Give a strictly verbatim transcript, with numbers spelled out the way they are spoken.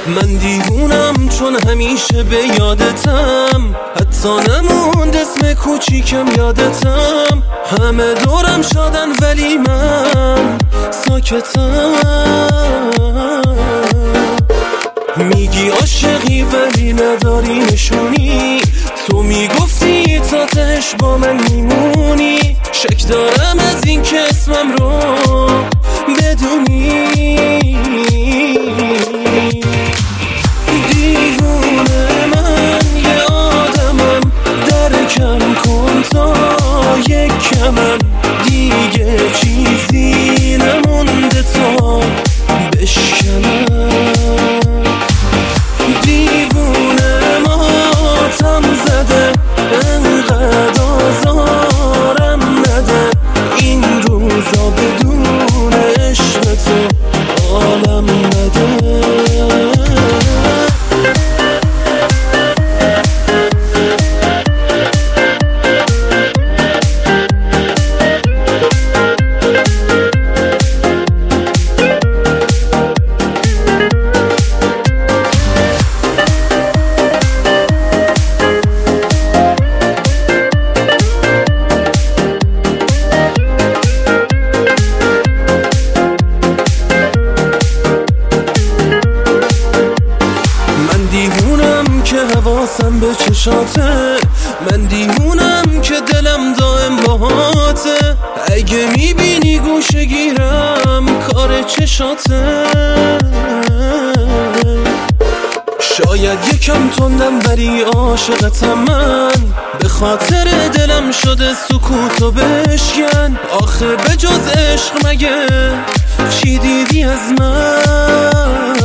من دیوونم چون همیشه به یادتم، حتی نموند اسم کوچیکم یادتم. همه دورم شادن ولی من ساکتم. میگی عاشقی ولی نداری نشونی، تو میگفتی تا تهش با من میمونی. شک دارم از این که اسمم رو بدونی. دیوونه من یه آدمم، درکم کن تا یک کمم. دیگه چیزی نمونده تا بشکنم. دیوونه ماتم زده، انقدر آزارم نده. این روزا بدون عشق تو حالم نده. حواسم به چشاته، من دیوونم که دلم دائم باهاته. اگه میبینی گوشه گیرم کار چشاته. شاید یکم تندم ولی عاشقتم من، به خاطر دلم شده سکوتو بشکن. آخه به جز عشق مگه چی دیدی از من؟